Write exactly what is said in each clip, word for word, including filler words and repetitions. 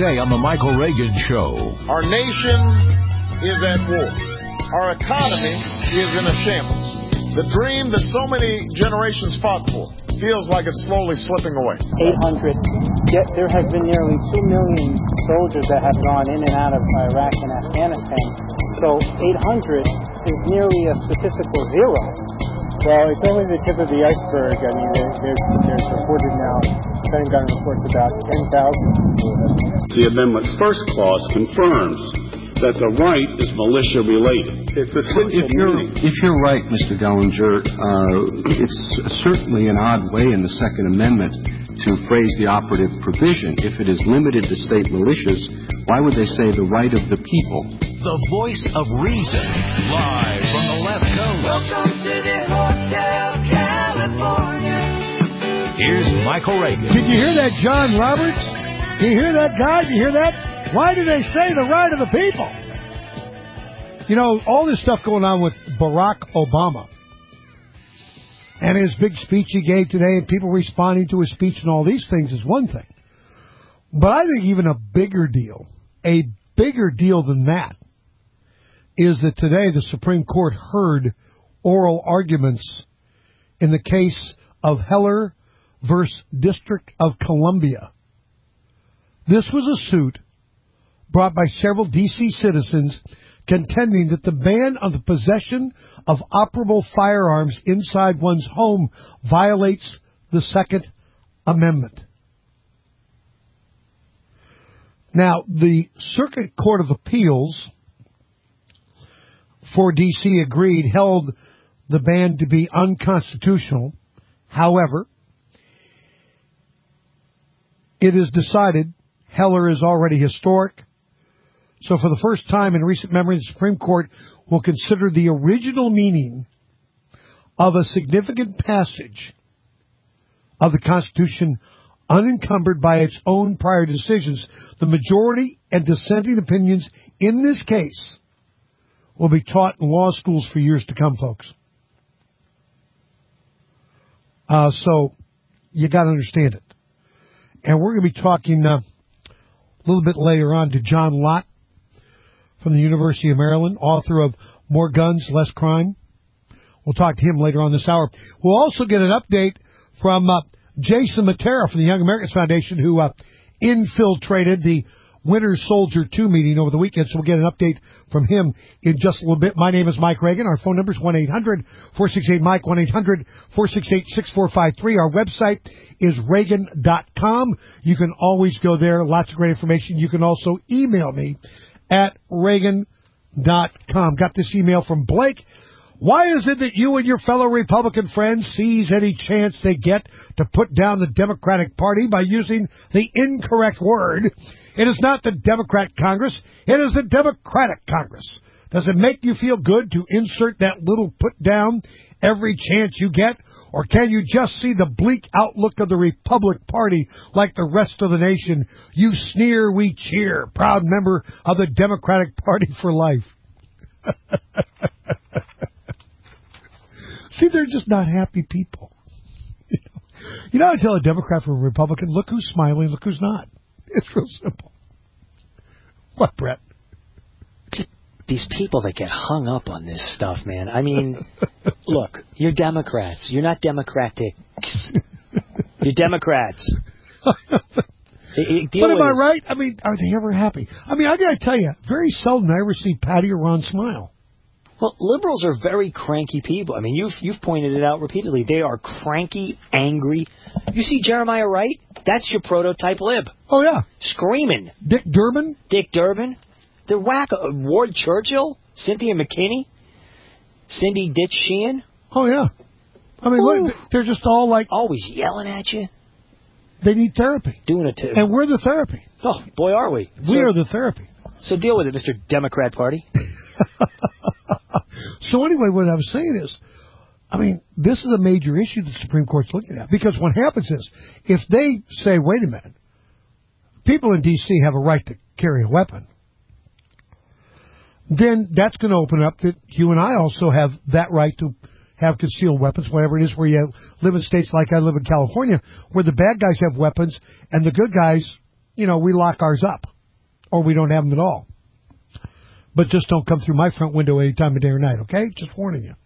today on The Michael Reagan Show. Our nation is at war. Our economy is in a shambles. The dream that so many generations fought for feels like it's slowly slipping away. eight hundred. Yet there have been nearly two million soldiers that have gone in and out of Iraq and Afghanistan. So eight hundred is nearly a statistical zero. Well, it's only the tip of the iceberg. I mean, there, there's, there's reported now, Pentagon reports about ten thousand people. The amendment's first clause confirms that the right is militia-related. It's essential. If you're, if you're right, Mister Dellinger, uh, it's certainly an odd way in the Second Amendment to phrase the operative provision. If it is limited to state militias, why would they say the right of the people? The voice of reason, live from the left coast. Welcome to the Hotel California. Here's Michael Reagan. Did you hear that, John Roberts? Did you hear that, guy? Did you hear that? Why do they say the right of the people? You know, all this stuff going on with Barack Obama and his big speech he gave today and people responding to his speech and all these things is one thing. But I think even a bigger deal, a bigger deal than that, is that today the Supreme Court heard oral arguments in the case of Heller versus District of Columbia. This was a suit brought by several D C citizens contending that the ban on the possession of operable firearms inside one's home violates the Second Amendment. Now, the Circuit Court of Appeals for D C agreed, held the ban to be unconstitutional. However, it is decided Heller is already historic. So for the first time in recent memory, the Supreme Court will consider the original meaning of a significant passage of the Constitution unencumbered by its own prior decisions. The majority and dissenting opinions in this case will be taught in law schools for years to come, folks. Uh, so you got to understand it. And we're going to be talking uh, a little bit later on to John Lott from the University of Maryland, author of More Guns, Less Crime. We'll talk to him later on this hour. We'll also get an update from uh, Jason Matera from the Young Americans Foundation, who uh, infiltrated the Winter Soldier two meeting over the weekend, so we'll get an update from him in just a little bit. My name is Mike Reagan. Our phone number is one eight hundred four six eight Mike, one eight hundred four six eight six four five three. Our website is Reagan dot com. You can always go there. Lots of great information. You can also email me at Reagan dot com. Got this email from Blake. Why is it that you and your fellow Republican friends seize any chance they get to put down the Democratic Party by using the incorrect word? It is not the Democrat Congress. It is the Democratic Congress. Does it make you feel good to insert that little put down every chance you get? Or can you just see the bleak outlook of the Republic Party like the rest of the nation? You sneer, we cheer. Proud member of the Democratic Party for life. See, they're just not happy people. You know, you know how to tell a Democrat from a Republican, look who's smiling, look who's not. It's real simple. What, Brett? Just these people that get hung up on this stuff, man. I mean, look, you're Democrats. You're not Democrats. You're Democrats. But am I right? I mean, are they ever happy? I mean, I got to tell you, very seldom I ever see Patty or Ron smile. Well, liberals are very cranky people. I mean, you've you've pointed it out repeatedly. They are cranky, angry. You see Jeremiah Wright? That's your prototype lib. Oh, yeah. Screaming. Dick Durbin? Dick Durbin. They're wacko. Ward Churchill? Cynthia McKinney? Cindy Ditch Sheehan? Oh, yeah. I mean, look, they're just all like... Always yelling at you. They need therapy. Doing it, too. And we're the therapy. Oh, boy, are we. We so, are the therapy. So deal with it, Mister Democrat Party. So anyway, what I was saying is, I mean, this is a major issue the Supreme Court's looking at. Because what happens is, if they say, wait a minute, people in D C have a right to carry a weapon, then that's going to open up that you and I also have that right to have concealed weapons, whatever it is, where you live in states like I live in California, where the bad guys have weapons and the good guys, you know, we lock ours up. or we don't have them at all. But just don't come through my front window any time of day or night, okay? Just warning you.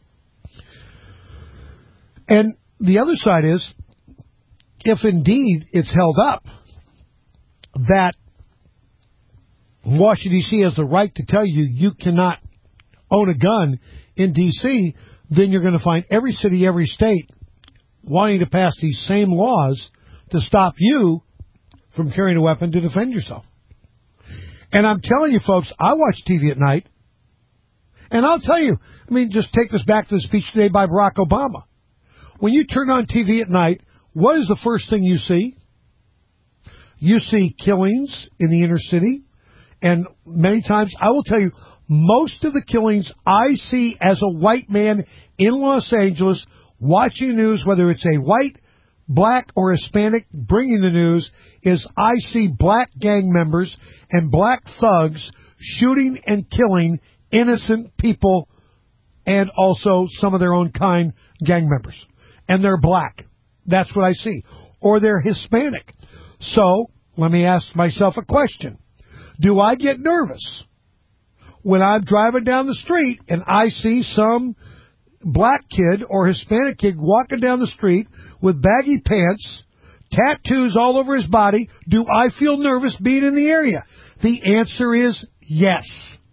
And the other side is, if indeed it's held up that Washington, D C has the right to tell you you cannot own a gun in D C, then you're going to find every city, every state wanting to pass these same laws to stop you from carrying a weapon to defend yourself. And I'm telling you, folks, I watch T V at night, and I'll tell you, I mean, just take this back to the speech today by Barack Obama. When you turn on T V at night, what is the first thing you see? You see killings in the inner city, and many times, I will tell you, most of the killings I see as a white man in Los Angeles watching the news, whether it's a white, black, or Hispanic bringing the news, is I see black gang members and black thugs shooting and killing innocent people and also some of their own kind gang members. And they're black. That's what I see. Or they're Hispanic. So, let me ask myself a question. Do I get nervous when I'm driving down the street and I see some black kid or Hispanic kid walking down the street with baggy pants, tattoos all over his body? Do I feel nervous being in the area? The answer is yes.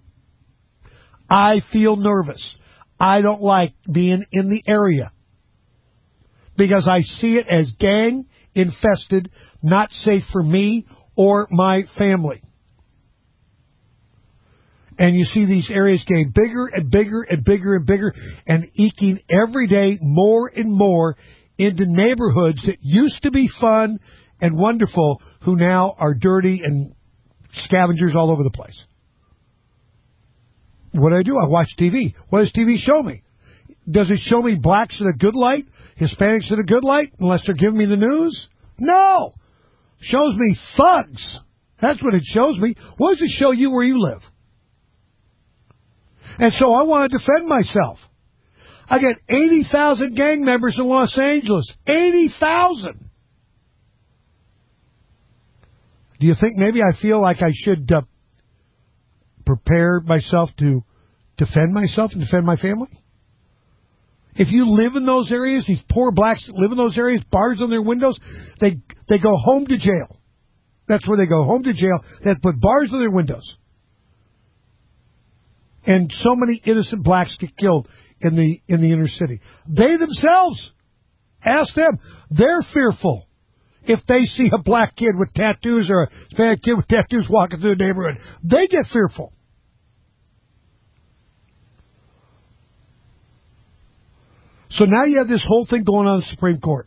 I feel nervous. I don't like being in the area because I see it as gang infested, not safe for me or my family. And you see these areas getting bigger and bigger and bigger and bigger and eking every day more and more into neighborhoods that used to be fun and wonderful, who now are dirty and scavengers all over the place. What do I do? I watch T V. What does T V show me? Does it show me blacks in a good light, Hispanics in a good light, unless they're giving me the news? No. Shows me thugs. That's what it shows me. What does it show you where you live? And so I want to defend myself. I got eighty thousand gang members in Los Angeles. eighty thousand. Do you think maybe I feel like I should uh, prepare myself to defend myself and defend my family? If you live in those areas, these poor blacks that live in those areas, bars on their windows, they they go home to jail. That's where they go, home to jail. They put bars on their windows. And so many innocent blacks get killed in the in the inner city. They themselves, ask them, they're fearful if they see a black kid with tattoos or a Hispanic kid with tattoos walking through the neighborhood. They get fearful. So now you have this whole thing going on in the Supreme Court.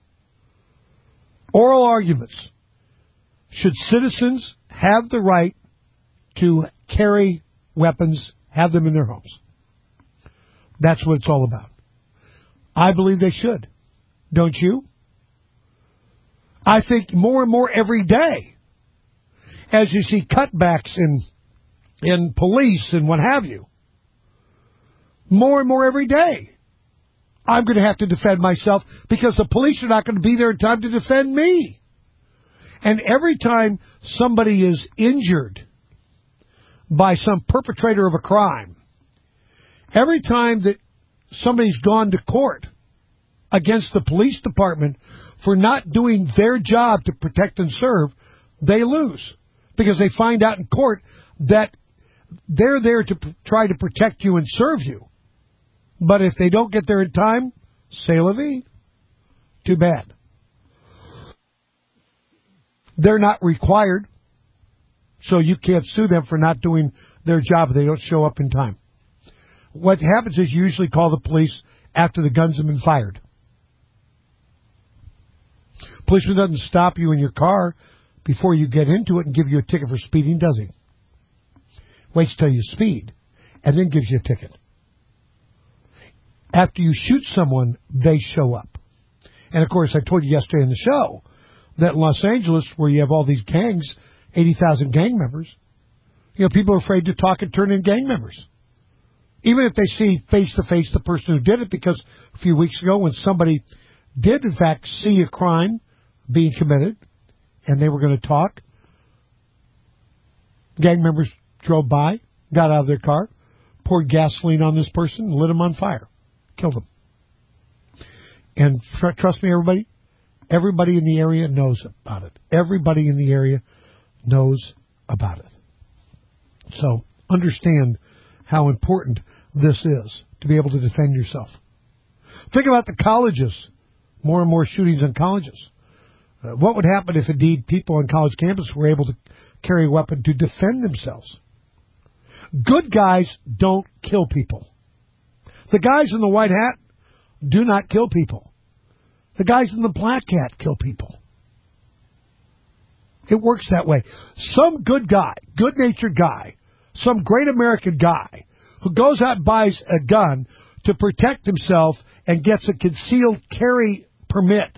Oral arguments. Should citizens have the right to carry weapons, have them in their homes? That's what it's all about. I believe they should. Don't you? I think more and more every day, as you see cutbacks in in police and what have you, more and more every day, I'm going to have to defend myself because the police are not going to be there in time to defend me. And every time somebody is injured by some perpetrator of a crime, every time that somebody's gone to court against the police department for not doing their job to protect and serve, they lose. Because they find out in court that they're there to p- try to protect you and serve you. But if they don't get there in time, c'est la vie. Too bad. They're not required, so you can't sue them for not doing their job if they don't show up in time. What happens is you usually call the police after the guns have been fired. Policeman doesn't stop you in your car before you get into it and give you a ticket for speeding, does he? Waits till you speed and then gives you a ticket. After you shoot someone, they show up. And, of course, I told you yesterday in the show that in Los Angeles, where you have all these gangs, eighty thousand gang members, you know, people are afraid to talk and turn in gang members. Even if they see face-to-face the person who did it, because a few weeks ago when somebody did, in fact, see a crime being committed and they were going to talk, Gang members drove by, got out of their car, poured gasoline on this person, and lit him on fire. Killed him. And tr- trust me, everybody, everybody in the area knows about it. Everybody in the area knows about it. So understand how important this is to be able to defend yourself. Think about the colleges. More and more shootings on colleges. Uh, what would happen if, indeed, people on college campus were able to carry a weapon to defend themselves? Good guys don't kill people. The guys in the white hat do not kill people. The guys in the black hat kill people. It works that way. Some good guy, good-natured guy, some great American guy who goes out and buys a gun to protect himself and gets a concealed carry permit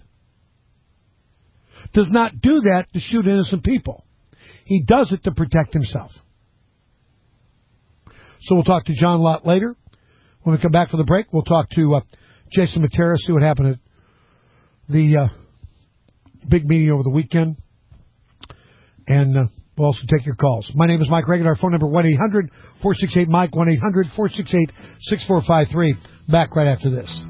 does not do that to shoot innocent people. He does it to protect himself. So we'll talk to John Lott later. When we come back from the break, we'll talk to uh, Jason Matera, see what happened at the uh, big meeting over the weekend. And uh, we'll also take your calls. My name is Mike Reagan. Our phone number, one eight hundred four six eight Mike, one eight hundred four six eight six four five three. Back right after this.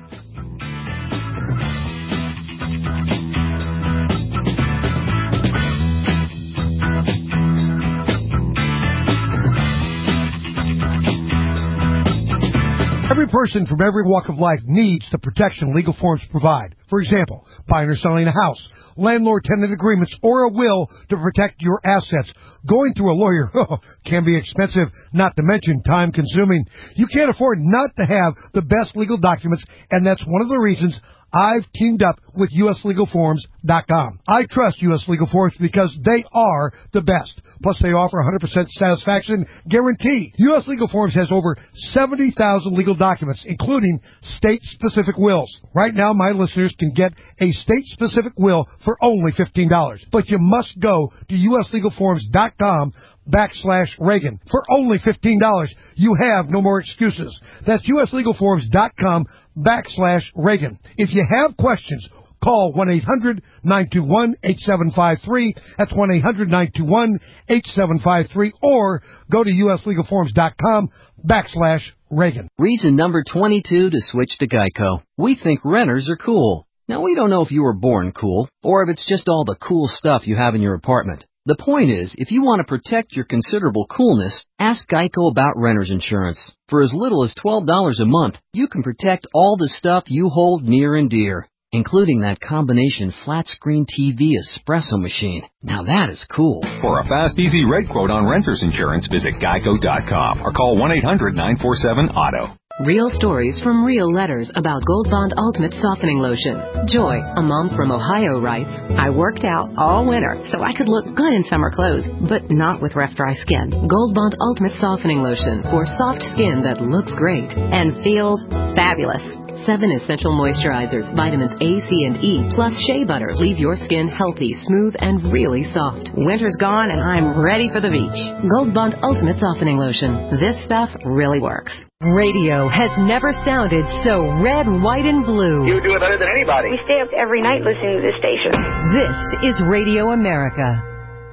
Every person from every walk of life needs the protection legal forms provide. For example, buying or selling a house, landlord-tenant agreements, or a will to protect your assets. Going through a lawyer oh, can be expensive, not to mention time-consuming. You can't afford not to have the best legal documents, and that's one of the reasons I've teamed up with U S legal forms dot com. I trust U S Legal Forms because they are the best. Plus, they offer one hundred percent satisfaction guarantee. U S Legal Forms has over seventy thousand legal documents, including state-specific wills. Right now, my listeners can get a state-specific will for only fifteen dollars. But you must go to U S Legal Forms dot com backslash Reagan. For only fifteen dollars, you have no more excuses. That's U S Legal Forms dot com backslash Reagan. If you have questions, call one eight hundred nine two one eight seven five three. That's one eight hundred nine two one eight seven five three. Or go to U S Legal Forms dot com backslash Reagan. Reason number twenty-two to switch to Geico. We think renters are cool. Now, we don't know if you were born cool, or if it's just all the cool stuff you have in your apartment. The point is, if you want to protect your considerable coolness, ask Geico about renter's insurance. For as little as twelve dollars a month, you can protect all the stuff you hold near and dear, including that combination flat-screen T V espresso machine. Now that is cool. For a fast, easy rate quote on renter's insurance, visit geico dot com or call one eight hundred nine four seven auto. Real stories from real letters about Gold Bond Ultimate Softening Lotion. Joy, a mom from Ohio, writes, I worked out all winter so I could look good in summer clothes, but not with rough, dry skin. Gold Bond Ultimate Softening Lotion for soft skin that looks great and feels fabulous. Seven essential moisturizers, vitamins A, C, and E, plus shea butter leave your skin healthy, smooth, and really soft. Winter's gone and I'm ready for the beach. Gold Bond Ultimate Softening Lotion. This stuff really works. Radio has never sounded so red, white, and blue. You do it better than anybody. We stay up every night listening to this station. This is Radio America.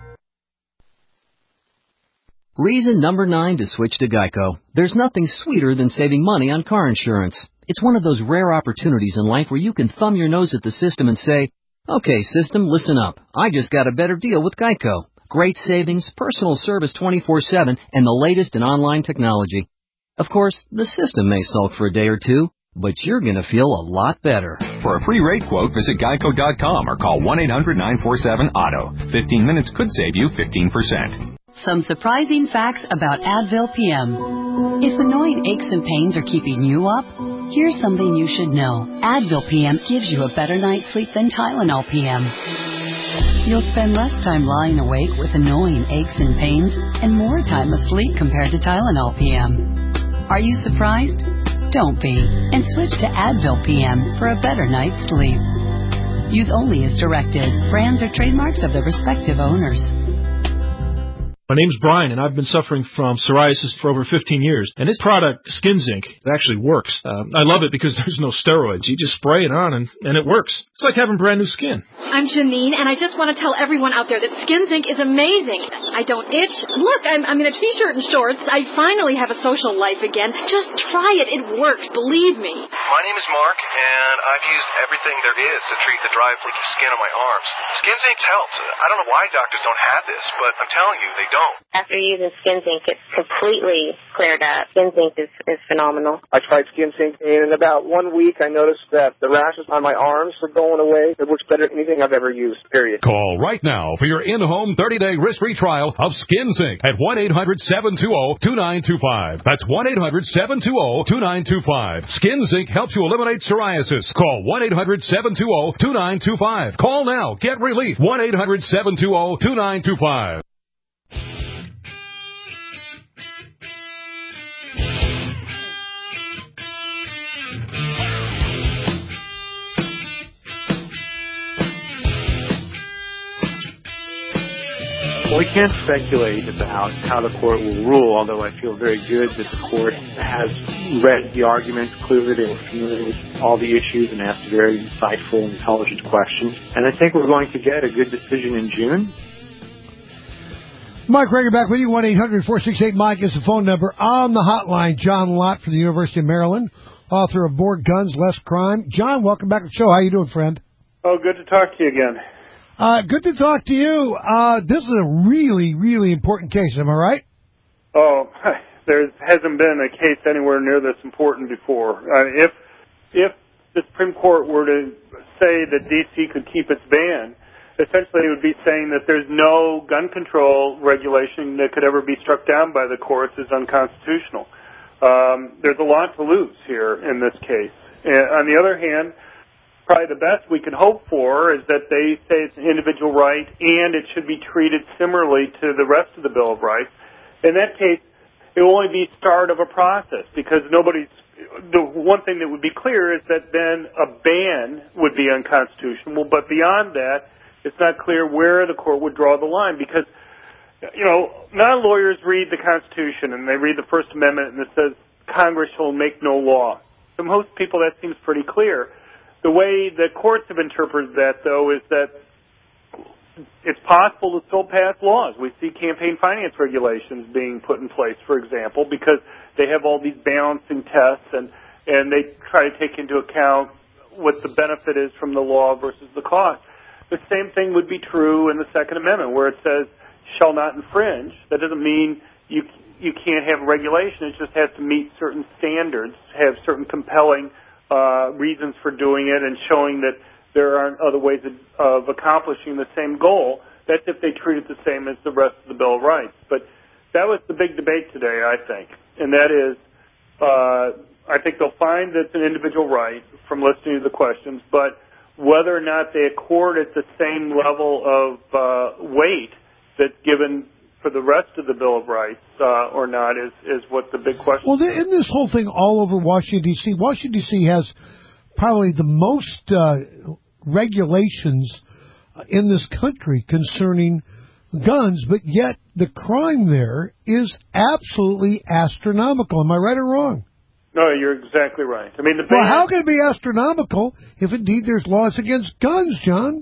Reason number nine to switch to Geico. There's nothing sweeter than saving money on car insurance. It's one of those rare opportunities in life where you can thumb your nose at the system and say, okay, system, listen up. I just got a better deal with Geico. Great savings, personal service twenty-four seven, and the latest in online technology. Of course, the system may sulk for a day or two, but you're going to feel a lot better. For a free rate quote, visit geico dot com or call one eight hundred nine four seven auto. fifteen minutes could save you fifteen percent. Some surprising facts about Advil P M. If annoying aches and pains are keeping you up, here's something you should know. Advil P M gives you a better night's sleep than Tylenol P M. You'll spend less time lying awake with annoying aches and pains and more time asleep compared to Tylenol P M. Are you surprised? Don't be, and switch to Advil P M for a better night's sleep. Use only as directed. Brands or trademarks of the respective owners. My name's Brian, and I've been suffering from psoriasis for over fifteen years. And this product, Skin Zinc, it actually works. Uh, I love it because there's no steroids. You just spray it on, and, and it works. It's like having brand new skin. I'm Janine, and I just want to tell everyone out there that Skin Zinc is amazing. I don't itch. Look, I'm, I'm in a T-shirt and shorts. I finally have a social life again. Just try it. It works. Believe me. My name is Mark, and I've used everything there is to treat the dry, flaky skin on my arms. Skin Zinc helps. I don't know why doctors don't have this, but I'm telling you, they don't. After using Skin Zinc, it's completely cleared up. Skin Zinc is, is phenomenal. I tried Skin Zinc, and in about one week, I noticed that the rashes on my arms were going away. It works better than anything I've ever used, period. Call right now for your in-home thirty-day risk-free trial of Skin Zinc at one eight hundred seven two zero two nine two five. That's one eight hundred seven two zero two nine two five. Skin Zinc helps you eliminate psoriasis. Call one eight hundred seven two zero two nine two five. Call now. Get relief. one eight hundred seven two zero two nine two five. Well, we can't speculate about how the court will rule, although I feel very good that the court has read the arguments clearly. They were familiar with all the issues and asked very insightful, intelligent questions. And I think we're going to get a good decision in June. Mike Reagan back with you. one eight hundred four six eight Mike is the phone number. On the hotline, John Lott from the University of Maryland, author of More Guns, Less Crime. John, welcome back to the show. How you doing, friend? Oh, good to talk to you again. Uh, good to talk to you. Uh, this is a really, really important case. Am I right? Oh, there hasn't been a case anywhere near this important before. Uh, if if the Supreme Court were to say that D C could keep its ban, essentially it would be saying that there's no gun control regulation that could ever be struck down by the courts as unconstitutional. Um, there's a lot to lose here in this case. And on the other hand, probably the best we can hope for is that they say it's an individual right and it should be treated similarly to the rest of the Bill of Rights. In that case, it will only be start of a process because nobody's. The one thing that would be clear is that then a ban would be unconstitutional. But beyond that, it's not clear where the court would draw the line because, you know, non-lawyers read the Constitution and they read the First Amendment and it says Congress shall make no law. To most people, that seems pretty clear. The way the courts have interpreted that, though, is that it's possible to still pass laws. We see campaign finance regulations being put in place, for example, because they have all these balancing tests and, and they try to take into account what the benefit is from the law versus the cost. The same thing would be true in the Second Amendment, where it says shall not infringe. That doesn't mean you you can't have regulation. It just has to meet certain standards, have certain compelling Uh, reasons for doing it and showing that there aren't other ways of, of accomplishing the same goal. That's if they treat it the same as the rest of the Bill of Rights. But that was the big debate today, I think. And that is, uh, I think they'll find that it's an individual right from listening to the questions, but whether or not they accord it the same level of uh, weight that's given for the rest of the Bill of Rights uh, or not is, is what the big question well, is. Well, isn't this whole thing all over Washington, D C? Washington, D C has probably the most uh, regulations in this country concerning guns, but yet the crime there is absolutely astronomical. Am I right or wrong? No, you're exactly right. I mean, the ban- Well, how can it be astronomical if indeed there's laws against guns, John?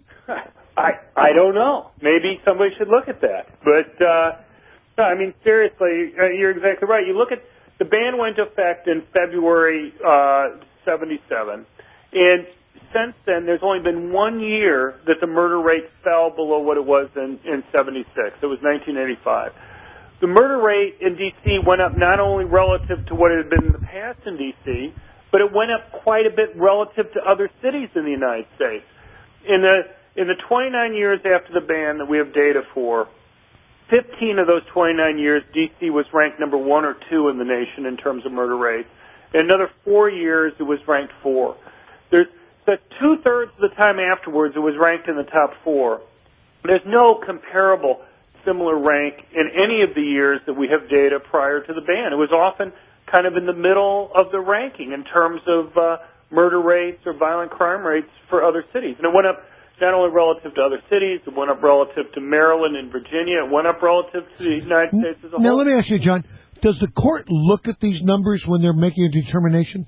I I don't know. Maybe somebody should look at that. But, uh, no, I mean, seriously, uh, you're exactly right. You look at the ban went into effect in February uh, seventy-seven. And since then, there's only been one year that the murder rate fell below what it was in, in seventy-six. It was nineteen eighty-five. The murder rate in D C went up not only relative to what it had been in the past in D C, but it went up quite a bit relative to other cities in the United States. In the In the twenty-nine years after the ban that we have data for, fifteen of those twenty-nine years, D C was ranked number one or two in the nation in terms of murder rates. In another four years, it was ranked four. There's that two-thirds of the time afterwards, it was ranked in the top four. There's no comparable similar rank in any of the years that we have data prior to the ban. It was often kind of in the middle of the ranking in terms of uh, murder rates or violent crime rates for other cities. And it went up not only relative to other cities, it went up relative to Maryland and Virginia, it went up relative to the United States as a Now, whole. let me ask you, John, does the court look at these numbers when they're making a determination?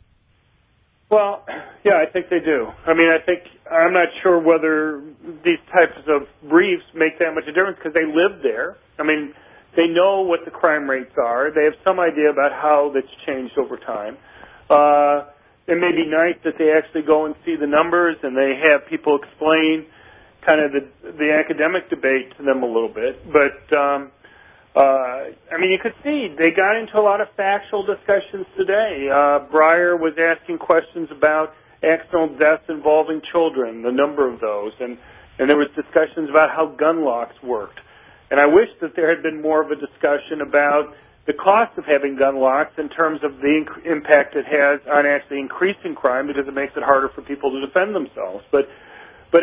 Well, yeah, I think they do. I mean, I think, I'm not sure whether these types of briefs make that much of a difference because they live there. I mean, they know what the crime rates are. They have some idea about how that's changed over time. Uh, it may be nice that they actually go and see the numbers and they have people explain kind of the, the academic debate to them a little bit. But, um, Uh, I mean, you could see they got into a lot of factual discussions today. Uh, Breyer was asking questions about accidental deaths involving children, the number of those, and, and there was discussions about how gun locks worked. And I wish that there had been more of a discussion about the cost of having gun locks in terms of the inc- impact it has on actually increasing crime because it makes it harder for people to defend themselves. But, but,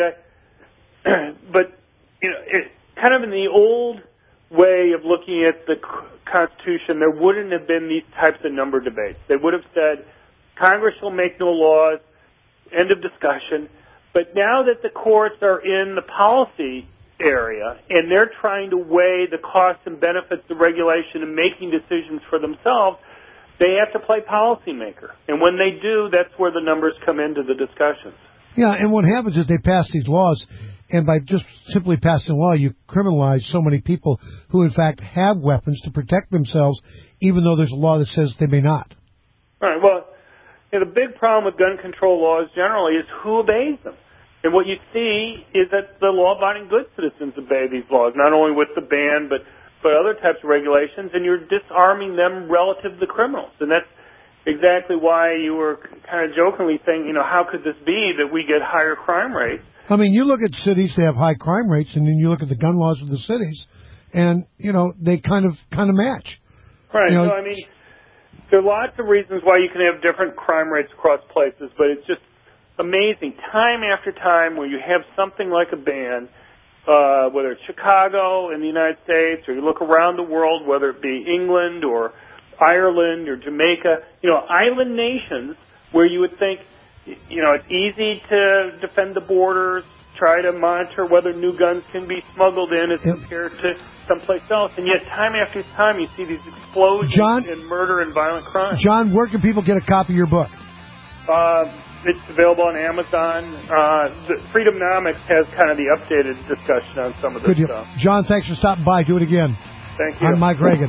uh, but you know, it, kind of in the old way of looking at the Constitution, there wouldn't have been these types of number debates. They would have said, Congress will make no laws, end of discussion. But now that the courts are in the policy area and they're trying to weigh the costs and benefits of regulation and making decisions for themselves, they have to play policymaker. And when they do, that's where the numbers come into the discussions. Yeah, and what happens is they pass these laws, and by just simply passing a law, you criminalize so many people who, in fact, have weapons to protect themselves, even though there's a law that says they may not. All right, well, you know, the big problem with gun control laws generally is who obeys them. And what you see is that the law-abiding good citizens obey these laws, not only with the ban, but, but other types of regulations, and you're disarming them relative to the criminals. And that's exactly why you were kind of jokingly saying, you know, how could this be that we get higher crime rates? I mean, you look at cities that have high crime rates, and then you look at the gun laws of the cities, and, you know, they kind of kind of match. Right. You know, so, I mean, there are lots of reasons why you can have different crime rates across places, but it's just amazing. Time after time where you have something like a ban, uh, whether it's Chicago in the United States, or you look around the world, whether it be England or Ireland or Jamaica, you know, island nations where you would think, you know, it's easy to defend the borders, try to monitor whether new guns can be smuggled in as yep. compared to someplace else. And yet, time after time, you see these explosions John, in murder and violent crime. John, where can people get a copy of your book? Uh, it's available on Amazon. Uh, the Freedomnomics has kind of the updated discussion on some of this Good stuff. John, thanks for stopping by. Do it again. Thank you. I'm Mike Reagan.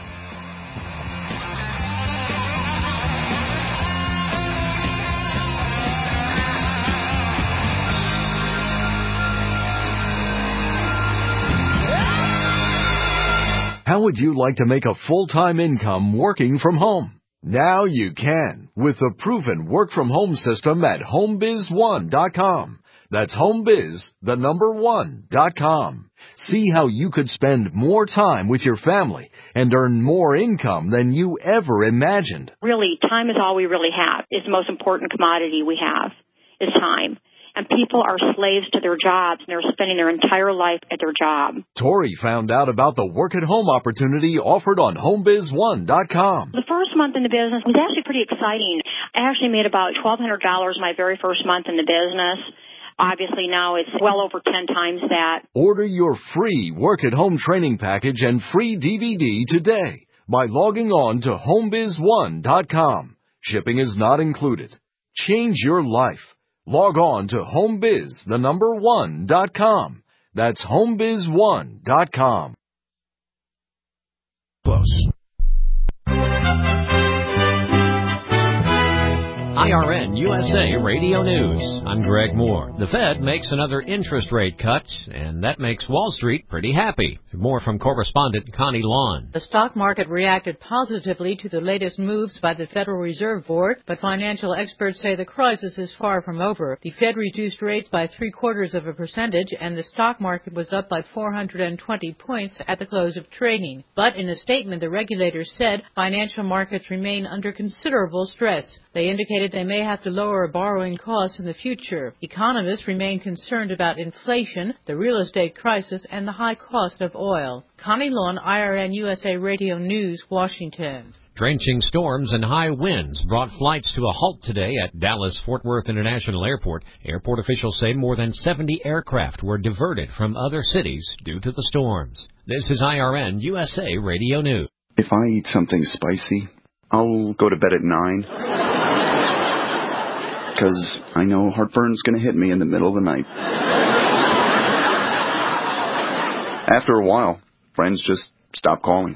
How would you like to make a full-time income working from home? Now you can with the proven work-from-home system at home biz one dot com. That's homebiz, the number one, dot com. See how you could spend more time with your family and earn more income than you ever imagined. Really, time is all we really have. It's the most important commodity we have, is time. And people are slaves to their jobs, and they're spending their entire life at their job. Tori found out about the work-at-home opportunity offered on home biz one dot com. The first month in the business was actually pretty exciting. I actually made about twelve hundred dollars my very first month in the business. Obviously, now it's well over ten times that. Order your free work-at-home training package and free D V D today by logging on to home biz one dot com. Shipping is not included. Change your life. Log on to homebiz, the number one, dot com. That's home biz one dot com. Close. I R N U S A Radio News. I'm Greg Moore. The Fed makes another interest rate cut, and that makes Wall Street pretty happy. More from correspondent Connie Lawn. The stock market reacted positively to the latest moves by the Federal Reserve Board, but financial experts say the crisis is far from over. The Fed reduced rates by three quarters of a percentage, and the stock market was up by four hundred twenty points at the close of trading. But in a statement, the regulators said financial markets remain under considerable stress. They indicated they may have to lower borrowing costs in the future. Economists remain concerned about inflation, the real estate crisis, and the high cost of oil. Connie Lawn, I R N U S A Radio News, Washington. Drenching storms and high winds brought flights to a halt today at Dallas-Fort Worth International Airport. Airport officials say more than seventy aircraft were diverted from other cities due to the storms. This is I R N U S A Radio News. If I eat something spicy, I'll go to bed at nine. Because I know heartburn's going to hit me in the middle of the night. After a while, friends just stop calling.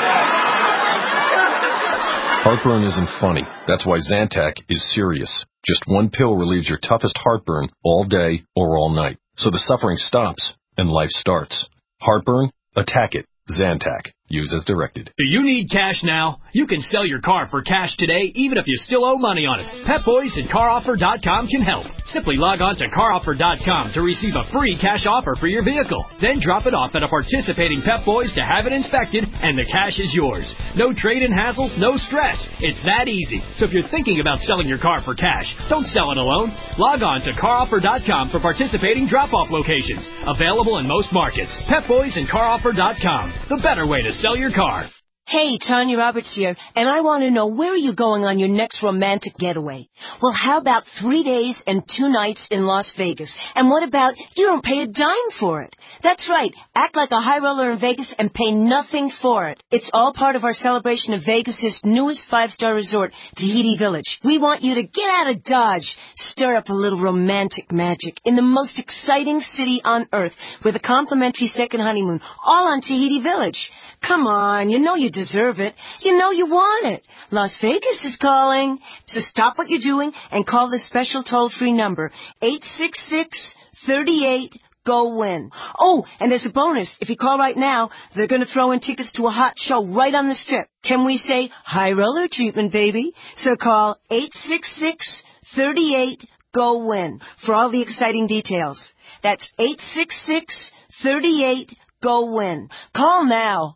Heartburn isn't funny. That's why Zantac is serious. Just one pill relieves your toughest heartburn all day or all night. So the suffering stops and life starts. Heartburn? Attack it. Zantac. Use as directed. Do you need cash now? You can sell your car for cash today, even if you still owe money on it. Pep Boys and car offer dot com can help. Simply log on to car offer dot com to receive a free cash offer for your vehicle. Then drop it off at a participating Pep Boys to have it inspected, and the cash is yours. No trade-in hassles, no stress. It's that easy. So if you're thinking about selling your car for cash, don't sell it alone. Log on to car offer dot com for participating drop-off locations. Available in most markets. Pep Boys and car offer dot com. The better way to sell your car. Hey, Tanya Roberts here, and I want to know, where are you going on your next romantic getaway? Well, how about three days and two nights in Las Vegas? And what about you don't pay a dime for it? That's right. Act like a high roller in Vegas and pay nothing for it. It's all part of our celebration of Vegas's newest five-star resort, Tahiti Village. We want you to get out of Dodge, stir up a little romantic magic in the most exciting city on earth with a complimentary second honeymoon, all on Tahiti Village. Come on, you know you deserve it. You know you want it. Las Vegas is calling. So stop what you're doing and call this special toll-free number, eight six six, three eight, G O, WIN. Oh, and there's a bonus. If you call right now, they're going to throw in tickets to a hot show right on the Strip. Can we say high roller treatment, baby? So call eight six six, three eight, G O, WIN for all the exciting details. That's eight six six, three eight, G O, WIN. Call now.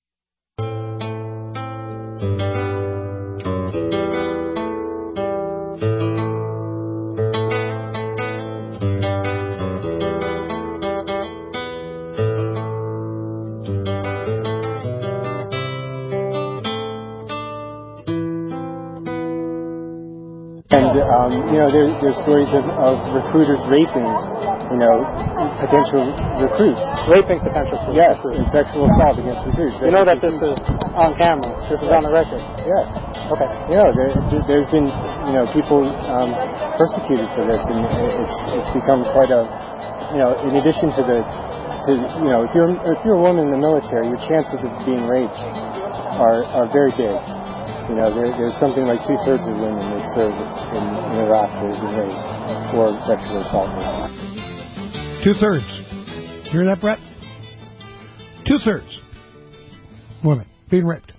And, um, you know, there, there's stories of, of recruiters raping, you know, potential recruits. Raping potential recruits. Yes, and sexual assault against recruits. You know that this is on camera. This is on the record. Yes. Okay. You know, there, there's been, you know, people um, persecuted for this, and it's it's become quite a, you know, in addition to the, to you know, if you're if you're a woman in the military, your chances of being raped are are very big. You know, there, there's something like two-thirds of women that serve in, in Iraq that have been raped or sexually assaulted. Two-thirds. You hear that, Brett? Two-thirds women being raped.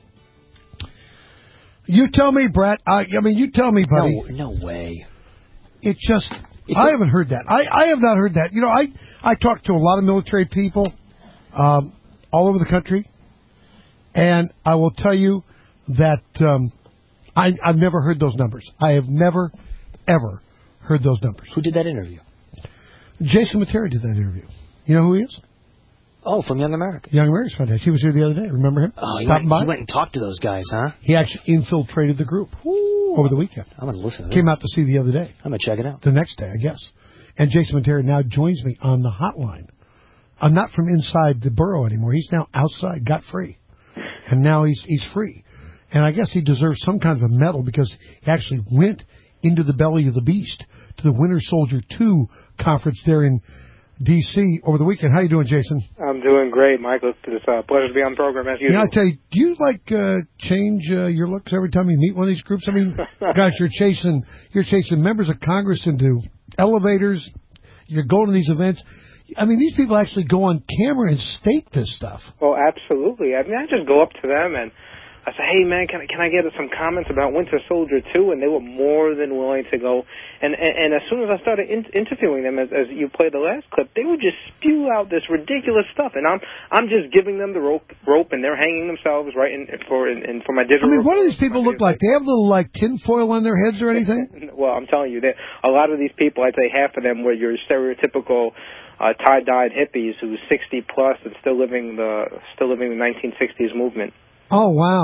You tell me, Brett. I, I mean, you tell me, buddy. No, no way. It just... It's I a, haven't heard that. I, I have not heard that. You know, I, I talk to a lot of military people um, all over the country, and I will tell you that um, I, I've never heard those numbers. I have never, ever heard those numbers. Who did that interview? Jason Matera did that interview. You know who he is? Oh, from Young America. Young America's Foundation. He was here the other day. Remember him? Oh, he Stopping went, by? he went and talked to those guys, huh? He actually infiltrated the group Ooh. over the weekend. I'm going to listen to Came it. out to see the other day. I'm going to check it out. The next day, I guess. And Jason Matera now joins me on the hotline. I'm not from inside the borough anymore. He's now outside, got free. And now he's he's free. And I guess he deserves some kind of a medal because he actually went into the belly of the beast to the Winter Soldier two conference there in D C over the weekend. How you doing, Jason? I'm doing great, Michael. It's a pleasure to be on the program as usual. Yeah, I tell you, do you like uh, change uh, your looks every time you meet one of these groups? I mean, gosh, you're chasing you're chasing members of Congress into elevators. You're going to these events. I mean, these people actually go on camera and state this stuff. Oh, absolutely. I mean, I just go up to them and I said, hey, man, can I, can I get some comments about Winter Soldier two? And they were more than willing to go. And and, and as soon as I started in, interviewing them, as, as you played the last clip, they would just spew out this ridiculous stuff. And I'm I'm just giving them the rope, rope and they're hanging themselves right in for in, in for my digital. I mean, what do these people look like? They have little, like, tinfoil on their heads or anything? Well, I'm telling you, that a lot of these people, I'd say half of them were your stereotypical uh, tie-dyed hippies who's sixty plus and still living the still living the nineteen sixties movement. Oh, wow.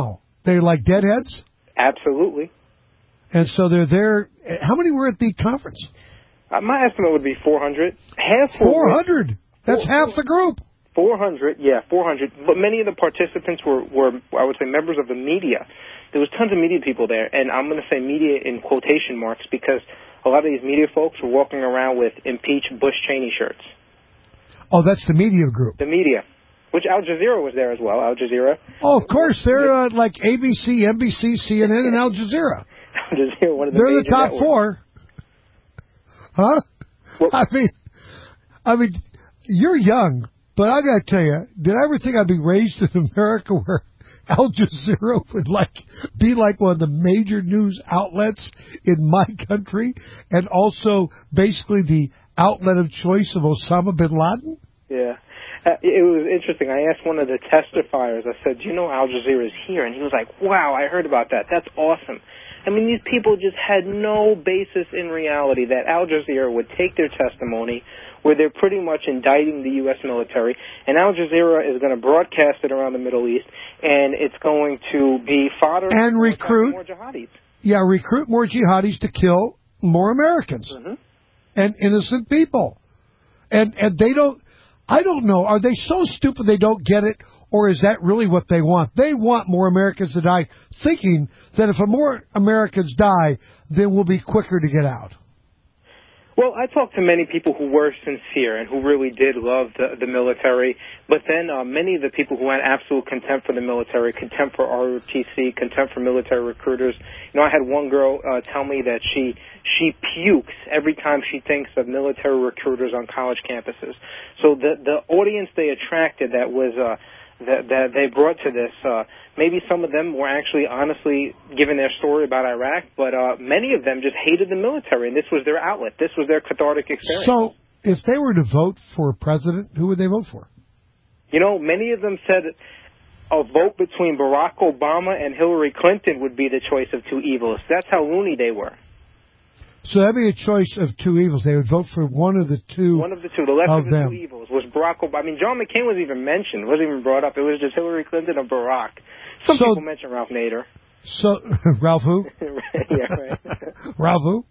They like deadheads? Absolutely. And so they're there. How many were at the conference? Uh, my estimate would be four hundred. Half four hundred? That's four, half the group. four hundred, yeah, four hundred. But many of the participants were, were, I would say, members of the media. There was tons of media people there, and I'm going to say media in quotation marks because a lot of these media folks were walking around with impeach Bush Cheney shirts. Oh, that's the media group. The media. Which Al Jazeera was there as well, Al Jazeera. Oh, of course. They're uh, like A B C, N B C, C N N, and Al Jazeera. Al Jazeera, one of the They're the major top networks. four. Huh? Well, I mean, I mean, you're young, but I got to tell you, did I ever think I'd be raised in America where Al Jazeera would like be like one of the major news outlets in my country and also basically the outlet of choice of Osama bin Laden? Yeah. Uh, it was interesting. I asked one of the testifiers, I said, do you know Al Jazeera is here? And he was like, wow, I heard about that. That's awesome. I mean, these people just had no basis in reality that Al Jazeera would take their testimony where they're pretty much indicting the U S military, and Al Jazeera is going to broadcast it around the Middle East, and it's going to be fodder and for recruit more jihadis. Yeah, recruit more jihadis to kill more Americans Mm-hmm. and innocent people. And and they don't, I don't know, are they so stupid they don't get it, or is that really what they want? They want more Americans to die, thinking that if more Americans die, then we'll be quicker to get out. Well, I talked to many people who were sincere and who really did love the, the military, but then uh, many of the people who had absolute contempt for the military, contempt for R O T C, contempt for military recruiters. You know, I had one girl uh, tell me that she she pukes every time she thinks of military recruiters on college campuses. So the the audience they attracted that was uh, that that they brought to this, uh, maybe some of them were actually honestly giving their story about Iraq, but uh, many of them just hated the military, and this was their outlet. This was their cathartic experience. So if they were to vote for a president, who would they vote for? You know, many of them said a vote between Barack Obama and Hillary Clinton would be the choice of two evils. That's how loony they were. So that'd be a choice of two evils. They would vote for one of the two. One of the two. The lesser of of the them. two evils was Barack Obama. I mean, John McCain was even mentioned. Wasn't even brought up. It was just Hillary Clinton or Barack. Some So- people mention Ralph Nader. So Ralph who? yeah, right. Ralph who?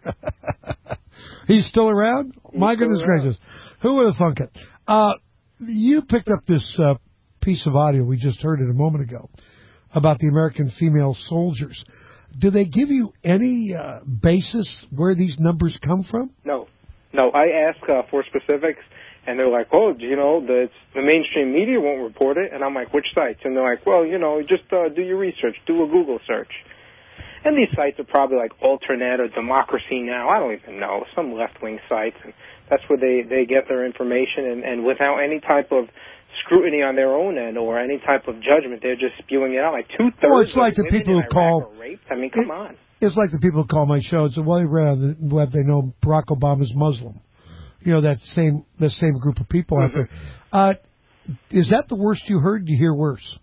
He's still around? He's My still goodness around. gracious. Who would have thunk it? Uh, you picked up this uh, piece of audio, we just heard it a moment ago, about the American female soldiers. Do they give you any uh, basis where these numbers come from? No, no. I ask uh, for specifics, and they're like, "Oh, you know, the the mainstream media won't report it." And I'm like, "Which sites?" And they're like, "Well, you know, just uh, do your research, do a Google search." And these sites are probably like Alternet or Democracy Now. I don't even know, some left-wing sites, and that's where they they get their information, and, and without any type of scrutiny on their own end or any type of judgment, they're just spewing it out. Like two-thirds Well, it's like of the women people in who Iraq call- are raped. I mean, come It- on. It's like the people who call my show and say, well, they read on the web, they know Barack Obama's Muslim. You know, that same the same group of people out there. Uh, is that the worst you heard? Did you hear worse?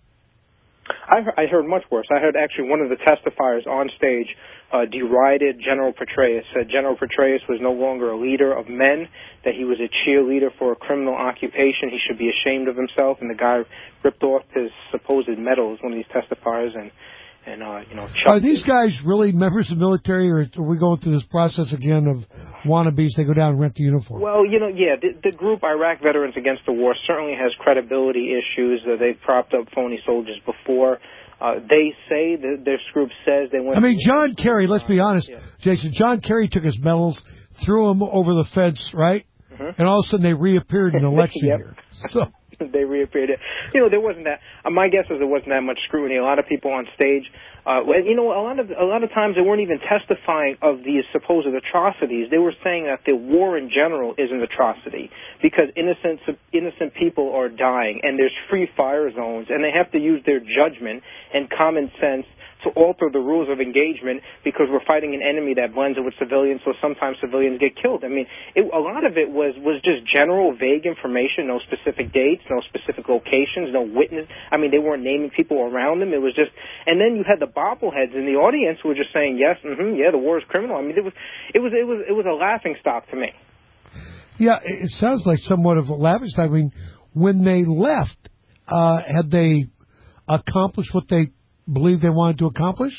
I, I heard much worse. I heard actually one of the testifiers on stage uh, derided General Petraeus, said General Petraeus was no longer a leader of men, that he was a cheerleader for a criminal occupation. He should be ashamed of himself. And the guy ripped off his supposed medals, one of these testifiers, and, and uh, you know, Are chucked these it. guys really members of the military, or are we going through this process again of wannabes? They go down and rent the uniform. Well, you know, yeah, the, the group Iraq Veterans Against the War certainly has credibility issues. Uh, they've propped up phony soldiers before. Uh, they say, the, this group says they went... I mean, John Kerry, let's be honest, Jason, John Kerry took his medals, threw them over the fence, right? Mhm. And all of a sudden they reappeared in the election Yep. year. So they reappeared. You know, there wasn't that. Uh, my guess is there wasn't that much scrutiny. A lot of people on stage, uh, well, you know, a lot of a lot of times they weren't even testifying of these supposed atrocities. They were saying that the war in general is an atrocity because innocent innocent people are dying, and there's free fire zones, and they have to use their judgment and common sense to alter the rules of engagement because we're fighting an enemy that blends in with civilians, so sometimes civilians get killed. I mean, it, a lot of it was, was just general, vague information, no specific dates, no specific locations, no witness. I mean, they weren't naming people around them. It was just, and then you had the bobbleheads in the audience who were just saying, yes, mm-hmm, yeah, the war is criminal. I mean, it was, it was, it was, it was a laughing stock to me. yeah, it it sounds like somewhat of a lavish. I mean, when they left, uh, had they accomplished what they believe they wanted to accomplish?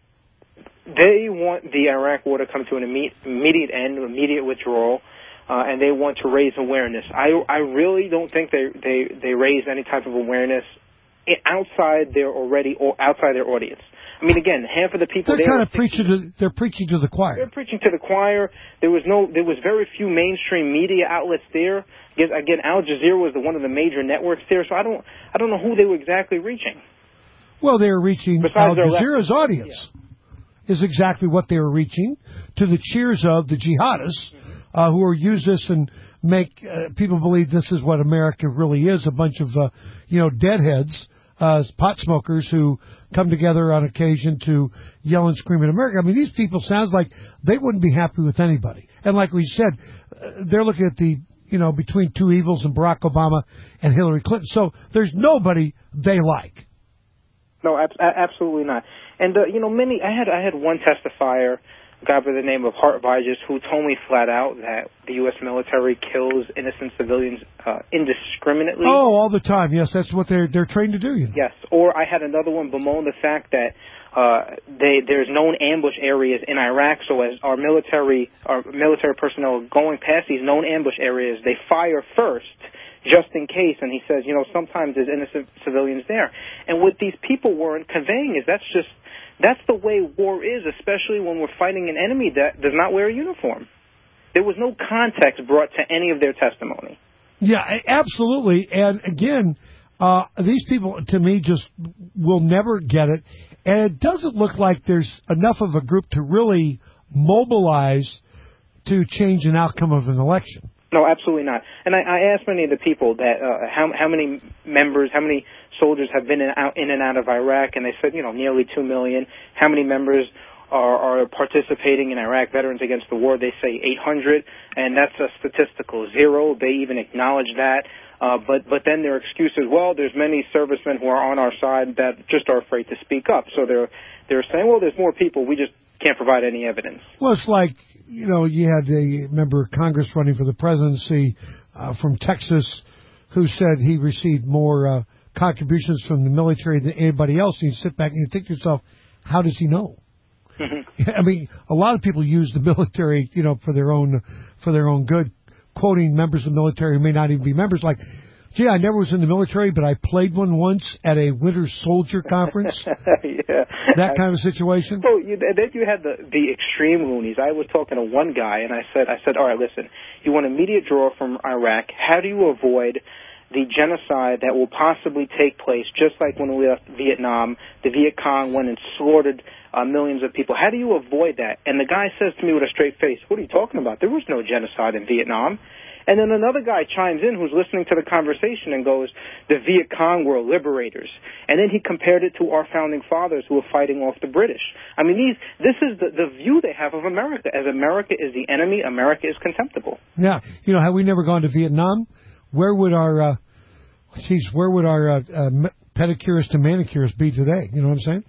They want the Iraq war to come to an immediate end, immediate withdrawal, uh, and they want to raise awareness. I, I really don't think they, they, they raise any type of awareness outside their already or outside their audience. I mean, again, half of the people they're there kind of preaching to they're preaching to the choir. They're preaching to the choir. There was no, there was very few mainstream media outlets there. Again, again, Al Jazeera was the, one of the major networks there, so I don't, I don't know who they were exactly reaching. Well, they were reaching Besides Al Jazeera's audience. Yeah. Is exactly what they were reaching, to the cheers of the jihadists uh, who are use this and make uh, people believe this is what America really is, a bunch of, uh, you know, deadheads, uh, pot smokers who come together on occasion to yell and scream at America. I mean, these people sounds like they wouldn't be happy with anybody. And like we said, uh, they're looking at the, you know, between two evils and Barack Obama and Hillary Clinton. So there's nobody they like. No, ab- absolutely not. And, uh, you know, many, I had, I had one testifier, a guy by the name of Hart Vigis, who told me flat out that the U S military kills innocent civilians uh, indiscriminately. Oh, all the time. Yes, that's what they're, they're trained to do. You know? Yes. Or I had another one bemoan the fact that uh, they, there's known ambush areas in Iraq, so as our military, our military personnel are going past these known ambush areas, they fire first, just in case, and he says, you know, sometimes there's innocent civilians there. And what these people weren't conveying is that's just, that's the way war is, especially when we're fighting an enemy that does not wear a uniform. There was no context brought to any of their testimony. Yeah, absolutely. And again, uh, these people, to me, just will never get it. And it doesn't look like there's enough of a group to really mobilize to change an outcome of an election. No, absolutely not. And I, I asked many of the people that uh, how how many members, how many soldiers have been in, out, in and out of Iraq, and they said, you know, nearly two million. How many members are, are participating in Iraq, Veterans Against the War? They say eight hundred, and that's a statistical zero. They even acknowledge that. Uh, but but then their excuse is, well, there's many servicemen who are on our side that just are afraid to speak up. So they're they're saying, well, there's more people. We just can't provide any evidence. Well, it's like, you know, you had a member of Congress running for the presidency uh, from Texas who said he received more uh, contributions from the military than anybody else. And you sit back and you think to yourself, how does he know? Mm-hmm. I mean, a lot of people use the military, you know, for their own for their own good, quoting members of the military who may not even be members, like, gee, I never was in the military, but I played one once at a Winter Soldier conference. Yeah. That kind of situation. Well, you, then you had the the extreme loonies. I was talking to one guy, and I said, I said, all right, listen, you want immediate draw from Iraq. How do you avoid the genocide that will possibly take place, just like when we left Vietnam, the Viet Cong went and slaughtered uh, millions of people? How do you avoid that? And the guy says to me with a straight face, what are you talking about? There was no genocide in Vietnam. And then another guy chimes in who's listening to the conversation and goes, the Viet Cong were liberators. And then he compared it to our founding fathers who were fighting off the British. I mean, these, this is the, the view they have of America. As America is the enemy, America is contemptible. Yeah. You know, had we never gone to Vietnam, where would our, uh, geez, where would our uh, uh, pedicurists and manicurists be today? You know what I'm saying?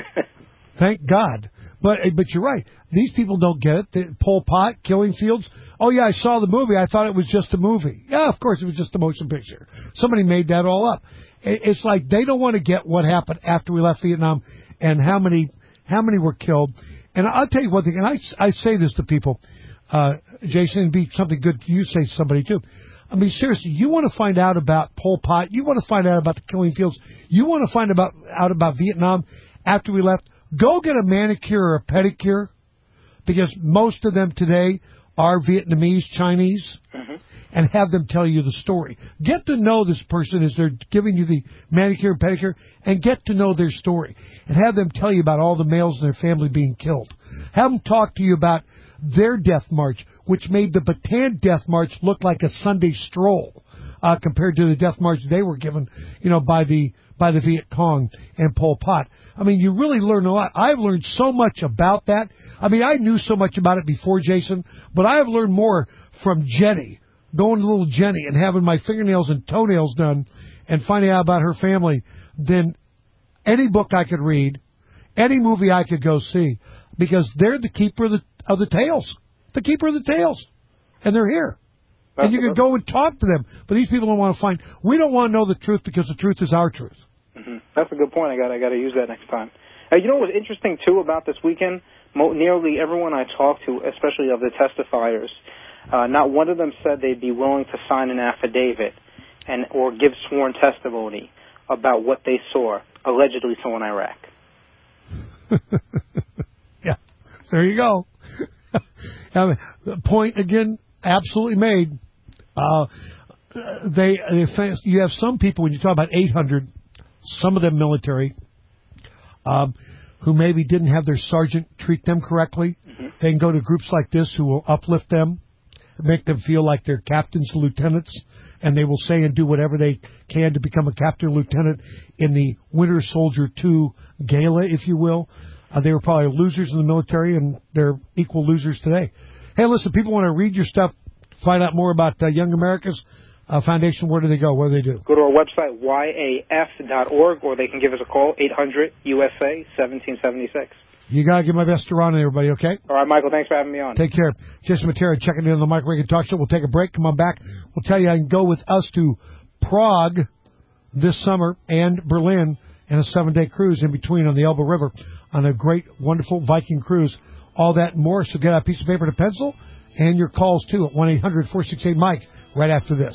Thank God. But but you're right. These people don't get it. The Pol Pot, Killing Fields. Oh, yeah, I saw the movie. I thought it was just a movie. Yeah, of course it was just a motion picture. Somebody made that all up. It's like they don't want to get what happened after we left Vietnam and how many how many were killed. And I'll tell you one thing, and I, I say this to people, uh, Jason, it'd be something good you say to somebody, too. I mean, seriously, you want to find out about Pol Pot, you want to find out about the Killing Fields, you want to find about out about Vietnam after we left, go get a manicure or a pedicure, because most of them today are Vietnamese, Chinese, mm-hmm. and have them tell you the story. Get to know this person as they're giving you the manicure and pedicure, and get to know their story. And have them tell you about all the males in their family being killed. Have them talk to you about their death march, which made the Bataan death march look like a Sunday stroll uh, compared to the death march they were given, you know, by the by the Viet Cong and Pol Pot. I mean, you really learn a lot. I've learned so much about that. I mean, I knew so much about it before, Jason, but I have learned more from Jenny, going to little Jenny and having my fingernails and toenails done and finding out about her family than any book I could read, any movie I could go see, because they're the keeper of the, of the tales, the keeper of the tales, and they're here. And you can go and talk to them. But these people don't want to find... We don't want to know the truth because the truth is our truth. Mm-hmm. That's a good point. I got I got to use that next time. Uh, you know what was interesting, too, about this weekend? Mo- nearly everyone I talked to, especially of the testifiers, uh, not one of them said they'd be willing to sign an affidavit and or give sworn testimony about what they saw, allegedly saw in Iraq. Yeah, there you go. I mean, the point, again, absolutely made. Uh, they, they You have some people, when you talk about eight hundred, some of them military, um, who maybe didn't have their sergeant treat them correctly. Mm-hmm. They can go to groups like this who will uplift them, make them feel like they're captains and lieutenants, and they will say and do whatever they can to become a captain or lieutenant in the Winter Soldier two gala, if you will. Uh, they were probably losers in the military, and they're equal losers today. Hey, listen, people want to read your stuff, find out more about uh, Young America's uh, Foundation. Where do they go? What do they do? Go to our website, Y A F dot org, or they can give us a call, eight hundred U S A seventeen seventy-six. You got to give my best to Ron and everybody, okay? All right, Michael, thanks for having me on. Take care. Jason Matera checking in on the Mike Reagan Talk Show. We'll take a break. Come on back. We'll tell you I can go with us to Prague this summer and Berlin and a seven-day cruise in between on the Elbe River on a great, wonderful Viking cruise. All that and more. So get out a piece of paper and a pencil and your calls, too, at one eight hundred four six eight Mike right after this.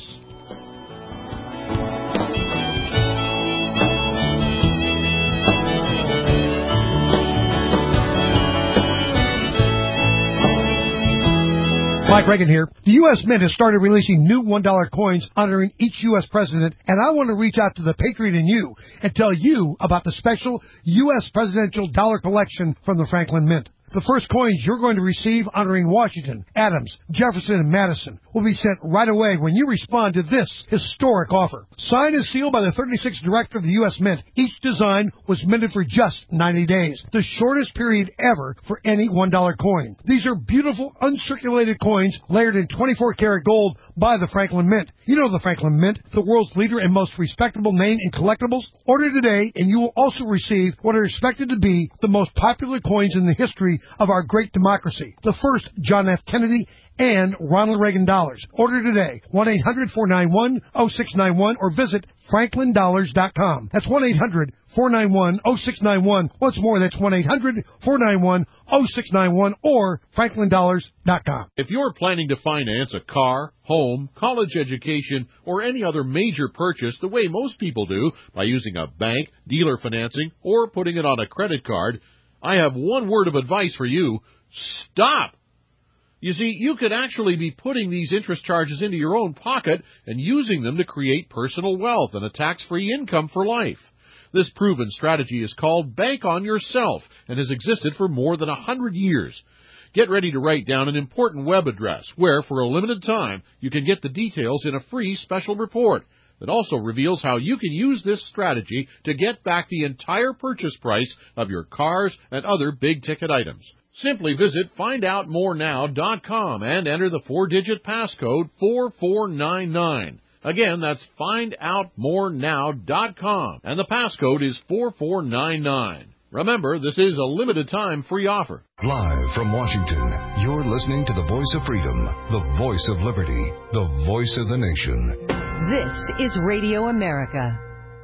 Mike Reagan here. The U S Mint has started releasing new one dollar coins honoring each U S president, and I want to reach out to the patriot in you and tell you about the special U S presidential dollar collection from the Franklin Mint. The first coins you're going to receive honoring Washington, Adams, Jefferson, and Madison will be sent right away when you respond to this historic offer. Signed and sealed by the thirty-sixth Director of the U S Mint, each design was minted for just ninety days, the shortest period ever for any one dollar coin. These are beautiful, uncirculated coins layered in twenty-four karat gold by the Franklin Mint. You know the Franklin Mint, the world's leader and most respectable name in collectibles. Order today, and you will also receive what are expected to be the most popular coins in the history of our great democracy. The first John F. Kennedy and Ronald Reagan dollars. Order today, one eight hundred four nine one oh six nine one, or visit franklin dollars dot com. That's one eight hundred four nine one oh six nine one. Once more, that's one eight hundred four nine one oh six nine one or franklin dollars dot com. If you're planning to finance a car, home, college education, or any other major purchase the way most people do, by using a bank, dealer financing, or putting it on a credit card, I have one word of advice for you. Stop! You see, you could actually be putting these interest charges into your own pocket and using them to create personal wealth and a tax-free income for life. This proven strategy is called Bank on Yourself and has existed for more than a hundred years. Get ready to write down an important web address where, for a limited time, you can get the details in a free special report that also reveals how you can use this strategy to get back the entire purchase price of your cars and other big-ticket items. Simply visit find out more now dot com and enter the four-digit passcode four four nine nine. Again, that's find out more now dot com, and the passcode is four four nine nine. Remember, this is a limited-time free offer. Live from Washington, you're listening to the Voice of Freedom, the voice of liberty, the voice of the nation. This is Radio America.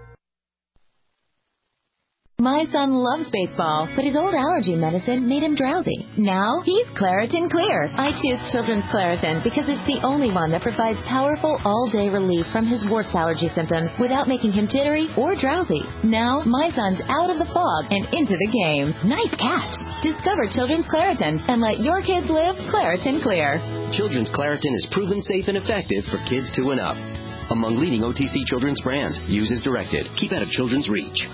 My son loves baseball, but his old allergy medicine made him drowsy. Now, he's Claritin Clear. I choose Children's Claritin because it's the only one that provides powerful all-day relief from his worst allergy symptoms without making him jittery or drowsy. Now, my son's out of the fog and into the game. Nice catch. Discover Children's Claritin and let your kids live Claritin Clear. Children's Claritin is proven safe and effective for kids two and up. Among leading O T C children's brands. Use as directed. Keep out of children's reach.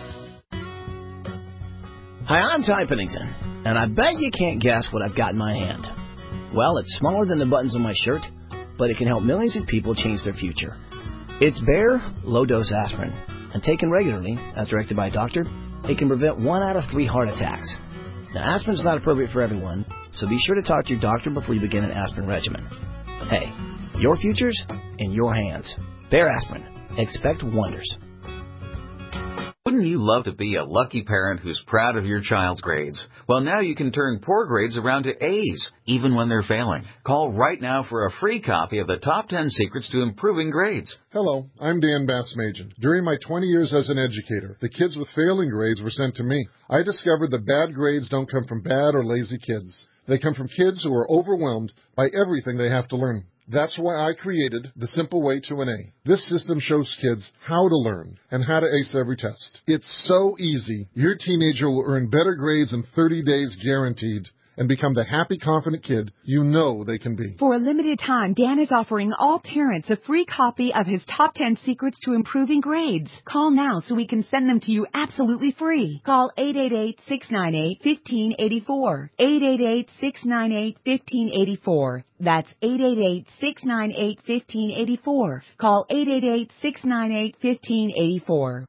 Hi, I'm Ty Pennington, and I bet you can't guess what I've got in my hand. Well, it's smaller than the buttons on my shirt, but it can help millions of people change their future. It's Bayer Low-Dose Aspirin, and taken regularly, as directed by a doctor, it can prevent one out of three heart attacks. Now, aspirin's not appropriate for everyone, so be sure to talk to your doctor before you begin an aspirin regimen. Hey, your future's in your hands. Bayer Aspirin. Expect wonders. Wouldn't you love to be a lucky parent who's proud of your child's grades? Well, now you can turn poor grades around to A's, even when they're failing. Call right now for a free copy of the Top ten Secrets to Improving Grades. Hello, I'm Dan Bassmagen. During my twenty years as an educator, the kids with failing grades were sent to me. I discovered that bad grades don't come from bad or lazy kids. They come from kids who are overwhelmed by everything they have to learn. That's why I created the Simple Way to an A. This system shows kids how to learn and how to ace every test. It's so easy. Your teenager will earn better grades in thirty days guaranteed and become the happy, confident kid you know they can be. For a limited time, Dan is offering all parents a free copy of his Top ten Secrets to Improving Grades. Call now so we can send them to you absolutely free. Call eight eight eight, six nine eight, one five eight four. eight eight eight, six nine eight, one five eight four. That's eight eight eight, six nine eight, one five eight four. Call eight eight eight, six nine eight, one five eight four.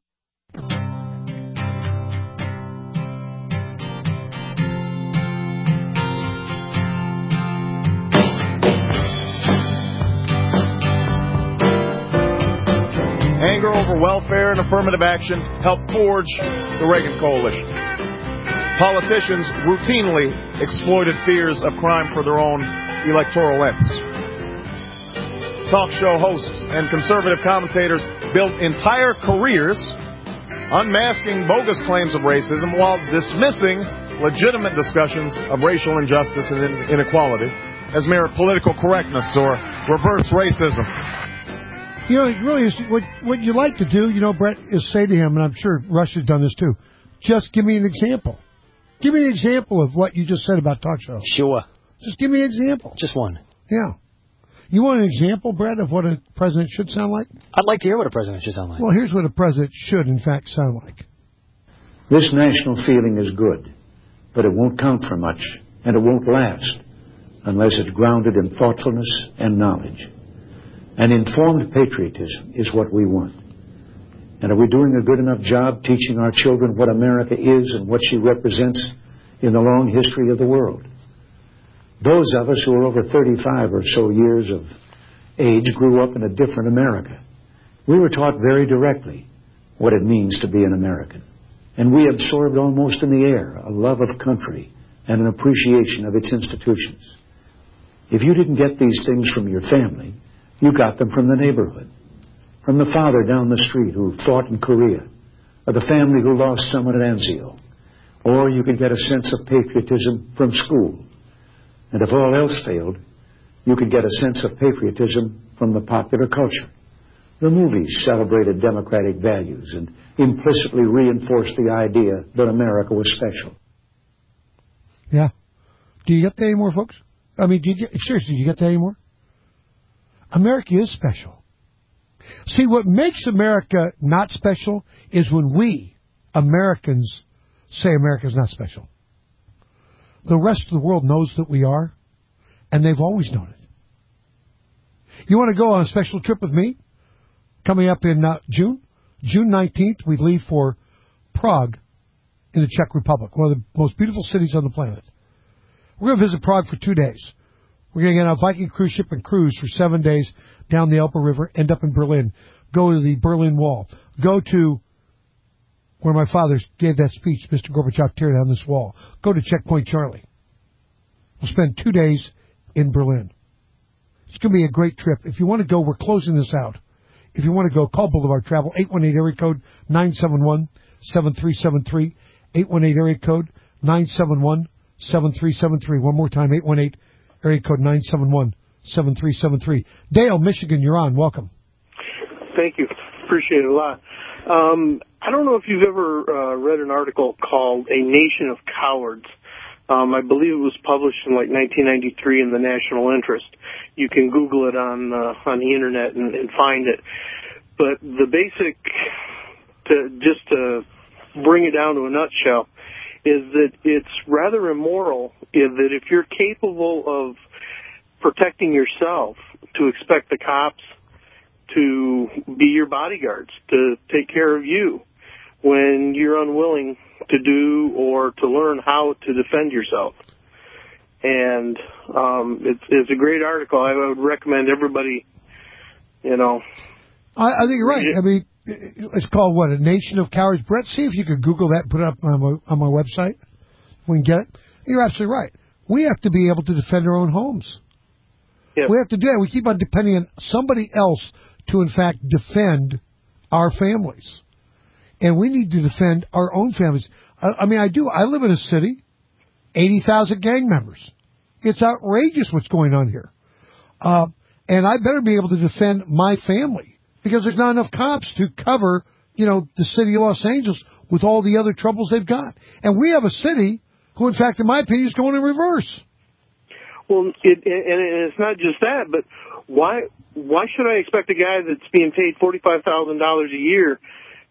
Anger over welfare and affirmative action helped forge the Reagan coalition. Politicians routinely exploited fears of crime for their own electoral ends. Talk show hosts and conservative commentators built entire careers unmasking bogus claims of racism while dismissing legitimate discussions of racial injustice and inequality as mere political correctness or reverse racism. You know, it really is what what you like to do, you know, Brett, is say to him, and I'm sure Rush has done this too, just give me an example. Give me an example of what you just said about talk shows. Sure. Just give me an example. Just one. Yeah. You want an example, Brett, of what a president should sound like? I'd like to hear what a president should sound like. Well, here's what a president should, in fact, sound like. This national feeling is good, but it won't count for much, and it won't last unless it's grounded in thoughtfulness and knowledge. An informed patriotism is what we want. And are we doing a good enough job teaching our children what America is and what she represents in the long history of the world? Those of us who are over thirty-five or so years of age grew up in a different America. We were taught very directly what it means to be an American. And we absorbed almost in the air a love of country and an appreciation of its institutions. If you didn't get these things from your family, you got them from the neighborhood, from the father down the street who fought in Korea, or the family who lost someone at Anzio. Or you could get a sense of patriotism from school. And if all else failed, you could get a sense of patriotism from the popular culture. The movies celebrated democratic values and implicitly reinforced the idea that America was special. Yeah. Do you get that anymore, folks? I mean, do you get, seriously, do you get that anymore? America is special. See, what makes America not special is when we, Americans, say America's not special. The rest of the world knows that we are, and they've always known it. You want to go on a special trip with me? Coming up in uh, June? June nineteenth, we leave for Prague in the Czech Republic, one of the most beautiful cities on the planet. We're going to visit Prague for two days. We're going to get on a Viking cruise ship and cruise for seven days down the Elbe River, end up in Berlin, go to the Berlin Wall, go to where my father gave that speech, Mister Gorbachev, tear down this wall, go to Checkpoint Charlie. We'll spend two days in Berlin. It's going to be a great trip. If you want to go, we're closing this out. If you want to go, call Boulevard Travel, eight one eight area code nine seven one, seven three seven three, eight one eight area code nine seven one, seven three seven three. One more time, eight one eight area code nine seven one, seven three seven three. Dale, Michigan, you're on. Welcome. Thank you. Appreciate it a lot. Um, I don't know if you've ever uh, read an article called A Nation of Cowards. Um, I believe it was published in like nineteen ninety-three in the National Interest. You can Google it on uh, on the internet and, and find it. But the basic, to, just to bring it down to a nutshell, is that it's rather immoral is that if you're capable of protecting yourself, to expect the cops to be your bodyguards, to take care of you when you're unwilling to do or to learn how to defend yourself. And um, it's, it's a great article. I would recommend everybody, you know. I, I think you're right. I mean, it's called what? A Nation of Cowards. Brett, see if you could Google that and put it up on my, on my website. We can get it. You're absolutely right. We have to be able to defend our own homes. Yep. We have to do that. We keep on depending on somebody else to, in fact, defend our families. And we need to defend our own families. I, I mean, I do. I live in a city, eighty thousand gang members. It's outrageous what's going on here. Uh, and I better be able to defend my family because there's not enough cops to cover, you know, the city of Los Angeles with all the other troubles they've got. And we have a city who, in fact, in my opinion, is going in reverse. Well, it, and it's not just that, but why why should I expect a guy that's being paid forty-five thousand dollars a year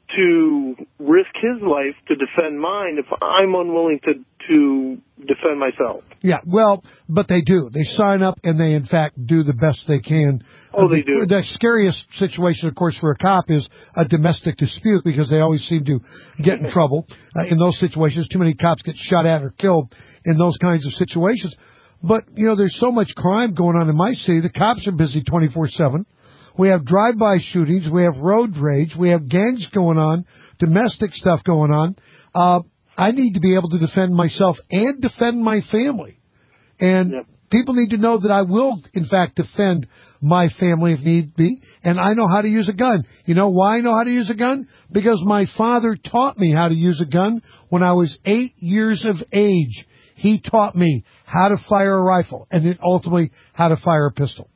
to risk his life to defend mine if I'm unwilling to to defend myself? Yeah, well, but they do. They sign up and they, in fact, do the best they can. Oh, uh, they the, do. The scariest situation, of course, for a cop is a domestic dispute because they always seem to get in trouble uh, in those situations. Too many cops get shot at or killed in those kinds of situations. But, you know, there's so much crime going on in my city. The cops are busy twenty-four seven. We have drive-by shootings. We have road rage. We have gangs going on, domestic stuff going on. Uh, I need to be able to defend myself and defend my family. And yep. people need to know that I will, in fact, defend my family if need be. And I know how to use a gun. You know why I know how to use a gun? Because my father taught me how to use a gun when I was eight years of age. He taught me how to fire a rifle and then ultimately how to fire a pistol.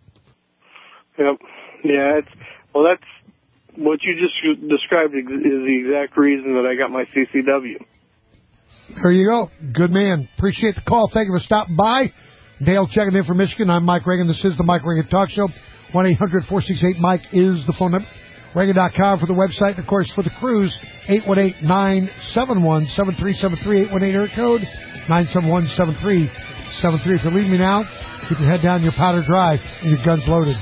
Yep. Yeah, it's, well, that's what you just described is the exact reason that I got my C C W. There you go. Good man. Appreciate the call. Thank you for stopping by. Dale checking in from Michigan. I'm Mike Reagan. This is the Mike Reagan Talk Show. one eight hundred four six eight Mike is the phone number. Reagan dot com for the website. And, of course, for the cruise, eight one eight, nine seven one, seven three seven three, eight one eight area code, nine seven one, seven three seven three. If you're leaving me now, keep your head down, your powder dry, and your guns loaded.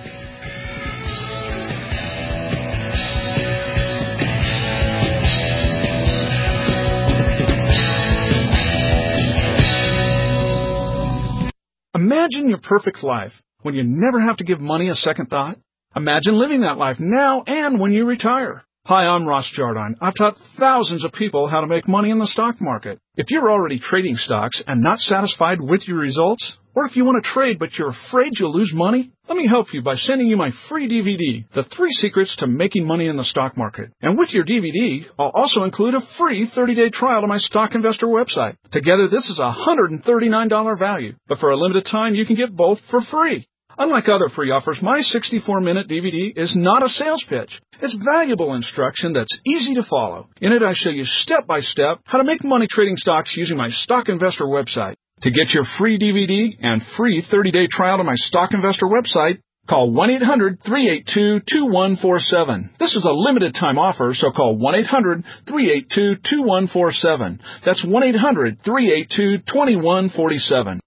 Imagine your perfect life when you never have to give money a second thought. Imagine living that life now and when you retire. Hi, I'm Ross Jardine. I've taught thousands of people how to make money in the stock market. If you're already trading stocks and not satisfied with your results, or if you want to trade but you're afraid you'll lose money, let me help you by sending you my free D V D, The Three Secrets to Making Money in the Stock Market. And with your D V D, I'll also include a free thirty-day trial to my Stock Investor website. Together, this is a one hundred thirty-nine dollars value, but for a limited time, you can get both for free. Unlike other free offers, my sixty-four minute D V D is not a sales pitch. It's valuable instruction that's easy to follow. In it, I show you step-by-step how to make money trading stocks using my Stock Investor website. To get your free D V D and free thirty-day trial to my Stock Investor website, call one eight hundred, three eight two, two one four seven. This is a limited time offer, so call one eight hundred, three eight two, two one four seven. That's one eight hundred, three eight two, two one four seven.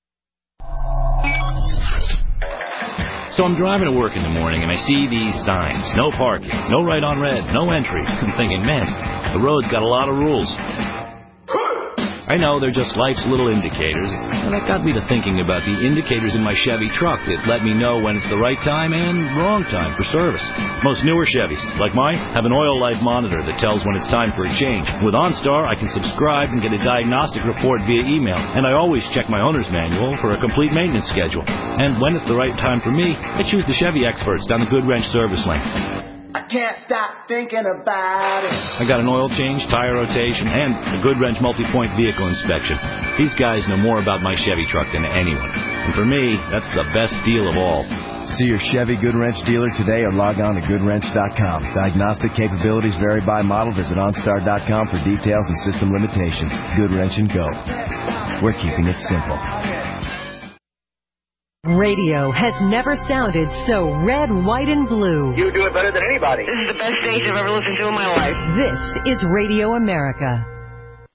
So I'm driving to work in the morning and I see these signs. No parking, no right on red, no entry. I'm thinking, man, the road's got a lot of rules. I know they're just life's little indicators, and that got me to thinking about the indicators in my Chevy truck that let me know when it's the right time and wrong time for service. Most newer Chevys, like mine, have an oil life monitor that tells when it's time for a change. With OnStar, I can subscribe and get a diagnostic report via email, and I always check my owner's manual for a complete maintenance schedule. And when it's the right time for me, I choose the Chevy experts down the Good Wrench service lane. I can't stop thinking about it. I got an oil change, tire rotation, and a Good Wrench multi-point vehicle inspection. These guys know more about my Chevy truck than anyone. And for me, that's the best deal of all. See your Chevy Good Wrench dealer today or log on to good wrench dot com. Diagnostic capabilities vary by model. Visit OnStar dot com for details and system limitations. Good Wrench and Go. We're keeping it simple. Radio has never sounded so red, white, and blue. You do it better than anybody. This is the best station I've ever listened to in my life. This is Radio America.